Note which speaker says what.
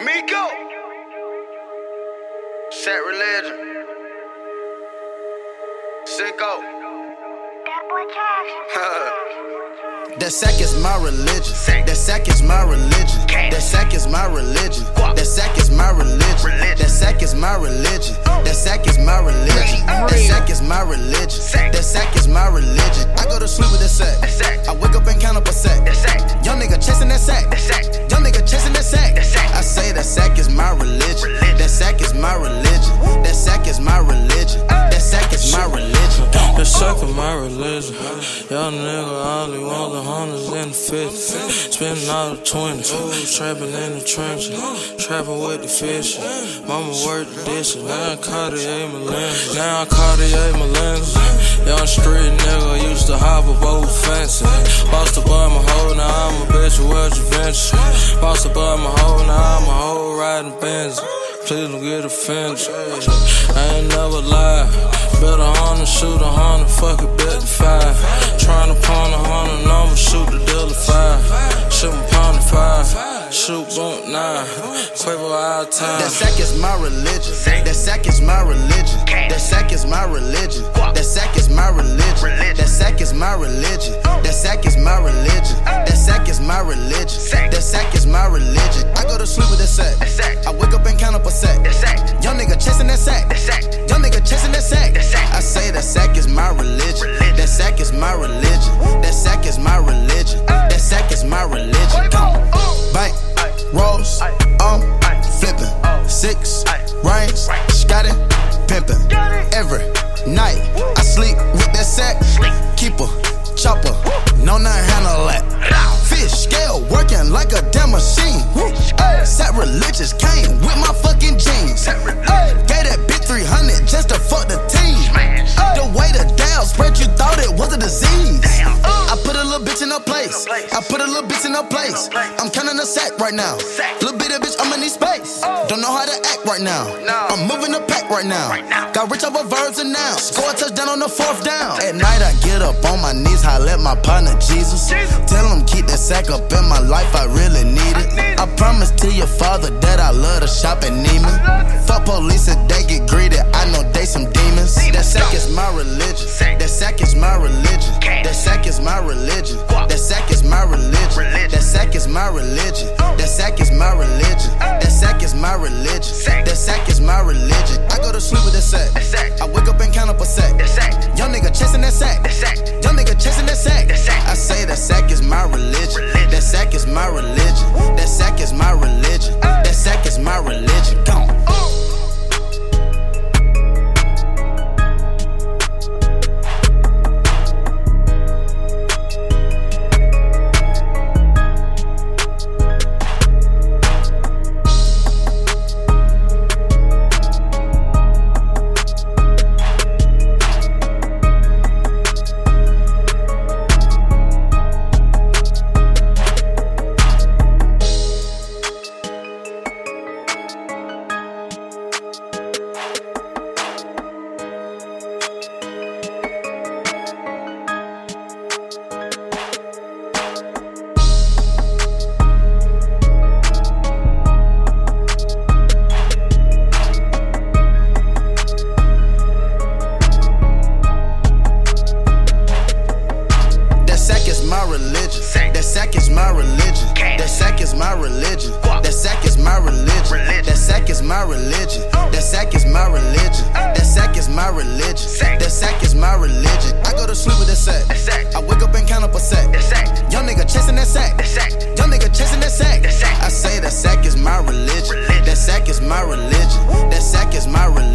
Speaker 1: Miko. Set religion. Sicko.
Speaker 2: That sack is my religion. That sack is my religion. That sack is my religion. That sack is my religion. That sack is my religion. That sack is my religion. That sack is my religion. That sack is my religion. I go to sleep with that sack. I wake up and count up a sack. Young nigga chasing that sack. Young nigga chasing that sack. I say that sack is my religion. That sack is my religion. That sack is my religion. That sack is my religion.
Speaker 3: That sack is my religion. Young nigga only want the hundreds and the 50s. Spending all the 20s. Trapping in the trenches. Trapping with the fish. Mama worked the dishes. Now I Cartier Melinda. Now I Cartier Melinda. Young street nigga used to hop up over fences. Bossed up by my hoe, now I'm a bitch with what you venture. Bossed up by my hoe, now I'm a hoe riding Benz. Please don't get offended. I ain't never lied. Bet 100, shoot 100, fuck it, bet the 5. Tryna pawn 100 numbers, shoot the dealer 5. Shoot my pound 5. Shoot bump 9. Quavo all time.
Speaker 2: That sack is my religion. That sack is my religion. That sack is my religion. That sack is my religion. That sack is my religion. That sack is my religion. That sack is my religion. That sack is my religion. I go to sleep with that sack. I wake up and count up a sack. Young nigga chasing that sack. Young nigga chasing that sack. I say that sack is my religion. That sack is my religion. That sack is my religion. That sack is my religion. Bank, rolls, flipping. 6 rings, scotty, pimping. Every night I sleep with that sack. Keeper, chopper, no nothing handle that. Fish scale working like a damn machine. Sack religious came with my fucking jeans. Gave that bitch 300 just to fuck the team. The way the down spread, you thought it was a disease. I put a little bitch in her place. I put a little bitch in her place. I'm counting a sack right now. Little bit of bitch, I'ma need space. Don't know how to act right now. I'm moving the pack right now. Got rich over verbs and nouns. Score a touchdown on the 4th down. At night I get up on my knees, holla at my partner Jesus. Tell him keep that sack up in my life, I really need it. I promise to your father that I love to shop at Neiman. Fuck police if they get greedy, I know they some demons. That sack is my religion. That sack is my religion. That sack is my religion. That sack is my religion. That sack is my religion. That sack is my religion. That sack is my religion. That sack is my religion. I go to sleep with that sack. I wake up and count up a sack. Young nigga chasing that sack. Young nigga chasing that sack. I say that sack is my religion. That sack is my religion. That sack is my religion. That sack is my religion. Come on. That sack is my religion. That sack is my religion. That sack is my religion. That sack is my religion. That sack is my religion. That sack is my religion. That sack is my religion. I go to sleep with that sack. I wake up and count up a sack. Young nigga chasing that sack. Young nigga chasing that sack. I say that sack is my religion. That sack is my religion. That sack is my religion.